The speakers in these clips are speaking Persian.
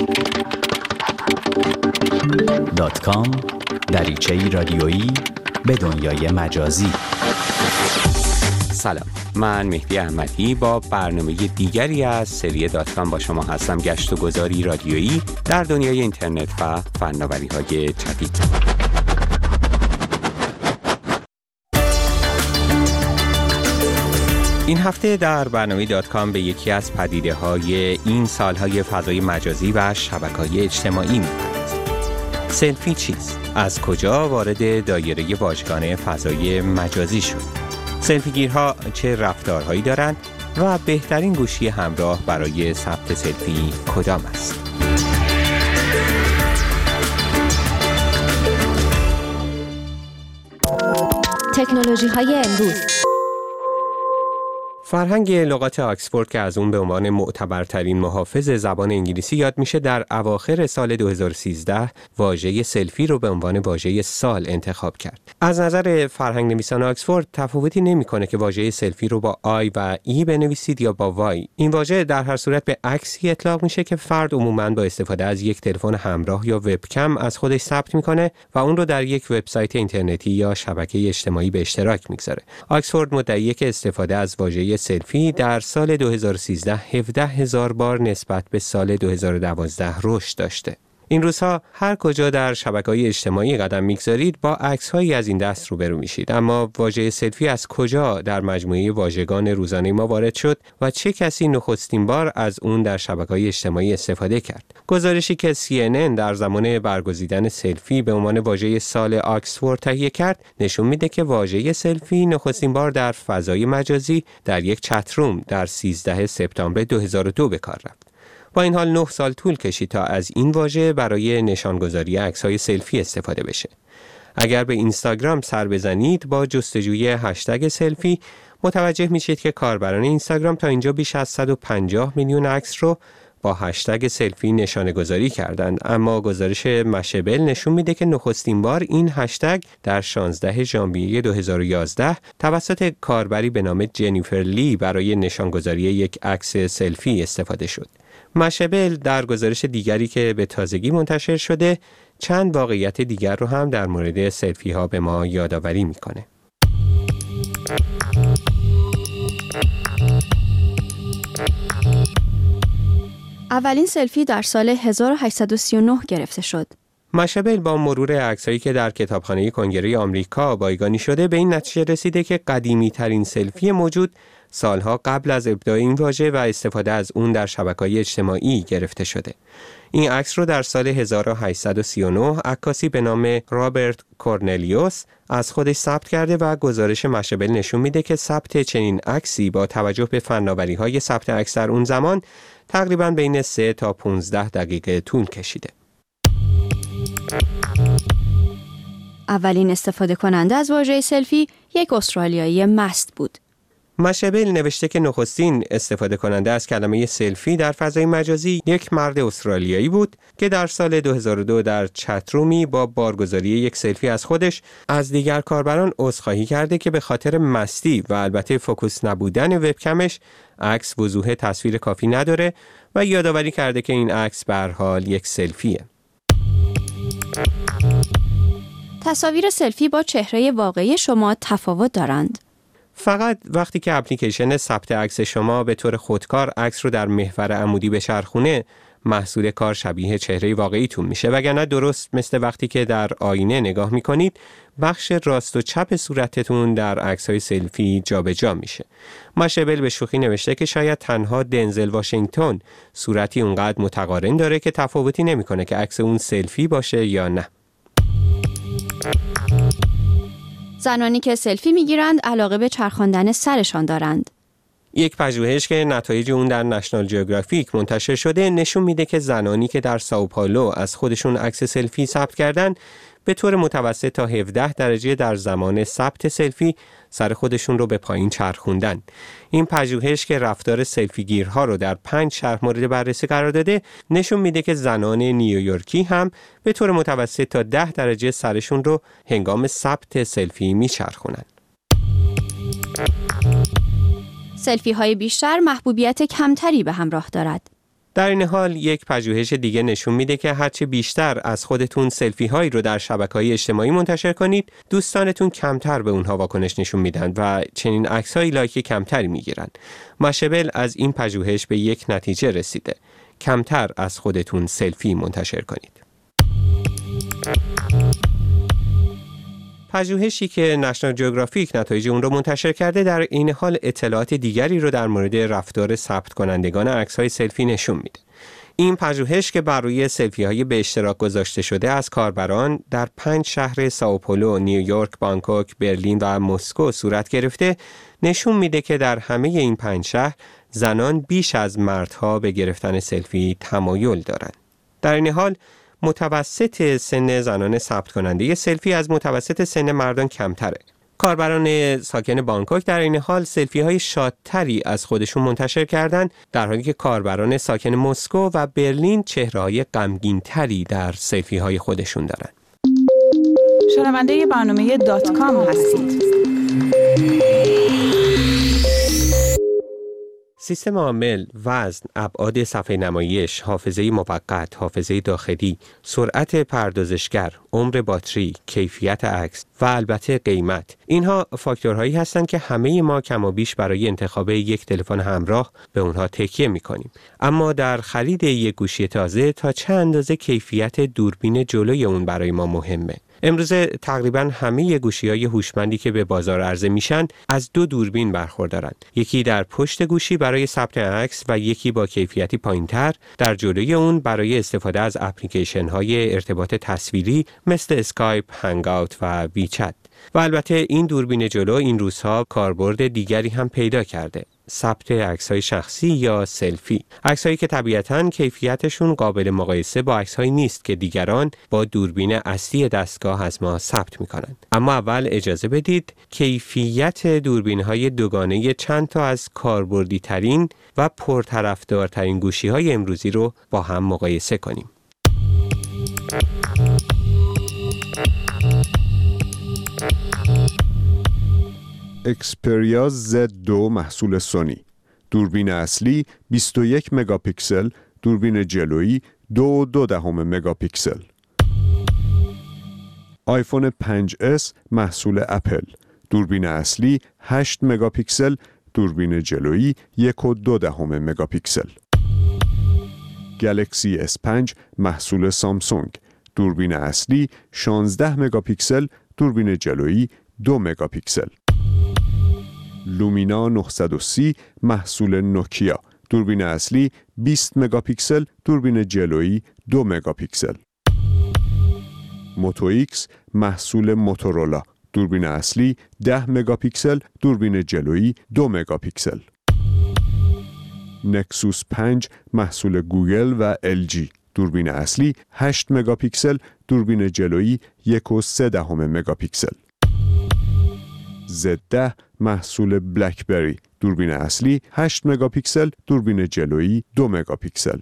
.com دریچه‌ای رادیویی به دنیای مجازی. سلام، من مهدی احمدی با برنامه دیگری از سری .com با شما هستم. گشت و گذاری رادیویی در دنیای اینترنت و فناوری‌های جدید. این هفته در برنامه .com به یکی از پدیده‌های این سال‌های فضای مجازی و شبکه‌های اجتماعی می‌پردازیم. سلفی چیست؟ از کجا وارد دایره واژگان فضای مجازی شد؟ سلفیگیرها چه رفتارهایی دارند و بهترین گوشی همراه برای ثبت سلفی کدام است؟ تکنولوژی‌های امروز. فرهنگ لغات آکسفورد که از اون به عنوان معتبرترین محافظ زبان انگلیسی یاد میشه، در اواخر سال 2013 واژه سلفی رو به عنوان واژه سال انتخاب کرد. از نظر فرهنگ نویسان آکسفورد تفاوتی نمیکنه که واژه سلفی رو با آی و ای بنویسید یا با وای. این واژه در هر صورت به عکسی اطلاق میشه که فرد عموماً با استفاده از یک تلفن همراه یا وبکم از خودش ثبت میکنه و اون رو در یک وبسایت اینترنتی یا شبکه اجتماعی به اشتراک میگذاره. آکسفورد مدعیه که استفاده از واژه سلفی در سال 2013 17,000 بار نسبت به سال 2012 رشد داشته. این روزها هر کجا در شبکه‌های اجتماعی قدم می‌گذارید با عکس‌هایی از این دست روبرو میشید. اما واژه سلفی از کجا در مجموعه واژگان روزانه ما وارد شد و چه کسی نخستین بار از اون در شبکه‌های اجتماعی استفاده کرد؟ گزارشی که CNN در زمان برگزیدن سلفی به عنوان واژه سال آکسفورد تهیه کرد نشون میده که واژه سلفی نخستین بار در فضای مجازی در یک چتروم در 13 سپتامبر 2002 به کار رفت. با این حال 9 سال طول کشید تا از این واژه برای نشانگذاری عکس‌های سلفی استفاده بشه. اگر به اینستاگرام سر بزنید با جستجوی هشتگ سلفی متوجه میشید که کاربران اینستاگرام تا اینجا بیش از 150 میلیون عکس رو با هشتگ سلفی نشانه‌گذاری کردند، اما گزارش مشبل نشون میده که نخستین بار این هشتگ در 16 ژانویه 2011 توسط کاربری به نام جنیفر لی برای نشانگذاری یک عکس سلفی استفاده شد. مشبل در گزارش دیگری که به تازگی منتشر شده چند واقعیت دیگر رو هم در مورد سلفی ها به ما یادآوری میکنه. اولین سلفی در سال 1839 گرفته شد. مشبل با مرور عکسایی که در کتابخانه کنگره آمریکا بایگانی شده به این نتیجه رسیده که قدیمی ترین سلفی موجود سالها قبل از ابداع این واژه و استفاده از اون در شبکه‌های اجتماعی گرفته شده. این عکس رو در سال 1839 عکاسی به نام رابرت کورنلیوس از خودش ثبت کرده و گزارش مشبل نشون میده که ثبت چنین عکسی با توجه به فناوری‌های ثبت عکس در اون زمان تقریباً بین 3 تا 15 دقیقه طول کشیده. اولین استفاده کننده از واژه سلفی یک استرالیایی مست بود. مشبل نوشته که نخستین استفاده کننده از کلمه سلفی در فضای مجازی یک مرد استرالیایی بود که در سال 2002 در چترومی با بارگذاری یک سلفی از خودش از دیگر کاربران عذرخواهی کرده که به خاطر مستی و البته فوکوس نبودن وبکمش عکس وضوح تصویر کافی نداره و یادآوری کرده که این عکس به هر حال یک سلفیه. تصاویر سلفی با چهره واقعی شما تفاوت دارند. فقط وقتی که اپلیکیشن ثبت عکس شما به طور خودکار عکس رو در محور عمودی بچرخونه، محصول کار شبیه چهره واقعیتون میشه، وگرنه درست مثل وقتی که در آینه نگاه میکنید بخش راست و چپ صورتتون در عکس‌های سلفی جابجا میشه. مشبل به شوخی نوشته که شاید تنها دنزل واشنگتن صورتی اونقدر متقارن داره که تفاوتی نمیکنه که عکس اون سلفی باشه یا نه. زنانی که سلفی میگیرند علاقه به چرخاندن سرشان دارند. یک پژوهش که نتایج اون در نشنال جیوگرافیک منتشر شده نشون میده که زنانی که در سائوپائولو از خودشون عکس سلفی ثبت کردن به طور متوسط تا 17 درجه در زمان ثبت سلفی سر خودشون رو به پایین چرخوندن. این پژوهش که رفتار سلفیگیرها رو در 5 شهر مورد بررسی قرار داده نشون میده که زنان نیویورکی هم به طور متوسط تا 10 درجه سرشون رو هنگام ثبت سلفی میچرخونن. سلفی های بیشتر محبوبیت کمتری به همراه دارد. در این حال یک پژوهش دیگه نشون میده که هرچه بیشتر از خودتون سلفی هایی رو در شبکه‌های اجتماعی منتشر کنید، دوستانتون کمتر به اونها واکنش نشون میدن و چنین عکس‌های لایک کمتری میگیرن. ماشبل از این پژوهش به یک نتیجه رسیده: کمتر از خودتون سلفی منتشر کنید. پژوهشی که نشنال جیوگرافیک نتایج اون رو منتشر کرده در این حال اطلاعات دیگری رو در مورد رفتار ثبت کنندگان عکس‌های سلفی نشون میده. این پژوهش که بر روی سلفی‌های به اشتراک گذاشته شده از کاربران در 5 شهر سائوپولو، نیویورک، بانکوک، برلین و مسکو صورت گرفته، نشون میده که در همه این 5 شهر زنان بیش از مردها به گرفتن سلفی تمایل دارند. در این حال متوسط سن زنان ثبت کننده سلفی از متوسط سن مردان کمتره. کاربران ساکن بانکوک در این حال سلفی های شادتری از خودشون منتشر کردند، در حالی که کاربران ساکن مسکو و برلین چهره‌های غمگین‌تری در سلفی های خودشون دارند. شنونده برنامه .com هستید. سیستم عامل، وزن، ابعاد صفحه نمایش، حافظه موقت، حافظه داخلی، سرعت پردازشگر، عمر باتری، کیفیت عکس و البته قیمت، اینها فاکتورهایی هستند که همه ما کم و بیش برای انتخاب یک تلفن همراه به اونها تکیه می‌کنیم. اما در خرید یک گوشی تازه تا چه اندازه کیفیت دوربین جلوی اون برای ما مهمه؟ امروزه تقریباً همه گوشی‌های هوشمندی که به بازار عرضه میشن از 2 دوربین برخوردارند. یکی در پشت گوشی برای ثبت عکس و یکی با کیفیتی پایین‌تر در جلوی اون برای استفاده از اپلیکیشن‌های ارتباط تصویری مثل اسکایپ، هنگ‌آوت و ویچت. و البته این دوربین جلو این روزها کاربرد دیگری هم پیدا کرده: ثبت عکس‌های شخصی یا سلفی. عکس‌هایی که طبیعتاً کیفیتشون قابل مقایسه با عکس‌هایی نیست که دیگران با دوربین اصلی دستگاه از ما ثبت می‌کنند. اما اول اجازه بدید کیفیت دوربین‌های دوگانه چند تا از کاربردی‌ترین و پرطرفدارترین گوشی‌های امروزی رو با هم مقایسه کنیم. اکسپریا Z2 محصول سونی. دوربین اصلی 21 مگاپیکسل، دوربین جلویی 2.2 مگاپیکسل. آیفون 5S محصول اپل. دوربین اصلی 8 مگاپیکسل، دوربین جلویی 1.2 مگاپیکسل. گلکسی S5 محصول سامسونگ. دوربین اصلی 16 مگاپیکسل، دوربین جلویی 2 مگاپیکسل. لومینا 930 محصول نوکیا. دوربین اصلی 20 مگاپیکسل، دوربین جلویی 2 مگاپیکسل. موتو ایکس محصول موتورولا. دوربین اصلی 10 مگاپیکسل، دوربین جلویی 2 مگاپیکسل. نکسوس 5 محصول گوگل و LG. دوربین اصلی 8 مگاپیکسل، دوربین جلویی 1.3 مگاپیکسل. Z10 محصول بلکبری. دوربین اصلی 8 مگاپیکسل، دوربین جلویی 2 مگاپیکسل.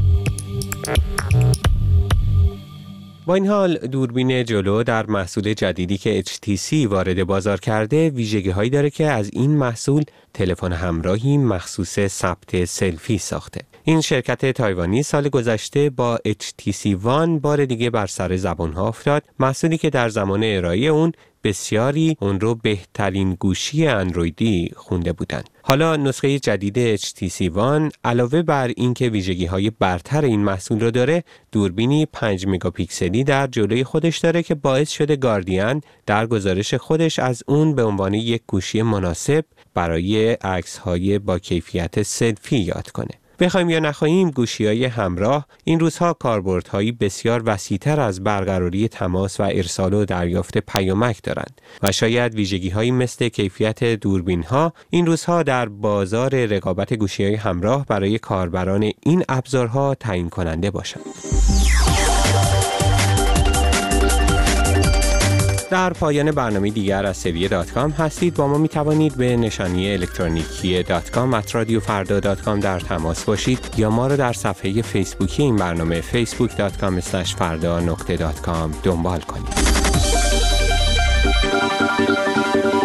با این حال دوربین جلو در محصول جدیدی که HTC وارد بازار کرده ویژگی‌هایی داره که از این محصول تلفن همراهی مخصوص ثبت سلفی ساخته. این شرکت تایوانی سال گذشته با HTC One بار دیگه بر سر زبان‌ها افتاد، محصولی که در زمان ارائه اون بسیاری اون رو بهترین گوشی اندرویدی خونده بودند. حالا نسخه جدید HTC One علاوه بر اینکه ویژگی‌های برتر این محصول رو داره، دوربینی 5 مگاپیکسلی در جلوی خودش داره که باعث شده گاردین در گزارش خودش از اون به عنوان یک گوشی مناسب برای عکس‌های با کیفیت سلفی یاد کنه. بخوایم یا نخواهیم گوشی‌های همراه این روزها کاربردهایی بسیار وسیع‌تر از برقراری تماس و ارسال و دریافت پیامک دارند و شاید ویژگی‌هایی مثل کیفیت دوربین‌ها این روزها در بازار رقابت گوشی‌های همراه برای کاربران این ابزارها تعیین کننده باشند. در پایان برنامه دیگر از سری .com هستید. با ما می توانید به نشانی الکترونیکی .com@radiofarda.com در تماس باشید یا ما را در صفحه فیسبوکی این برنامه facebook.com/farda.com دنبال کنید.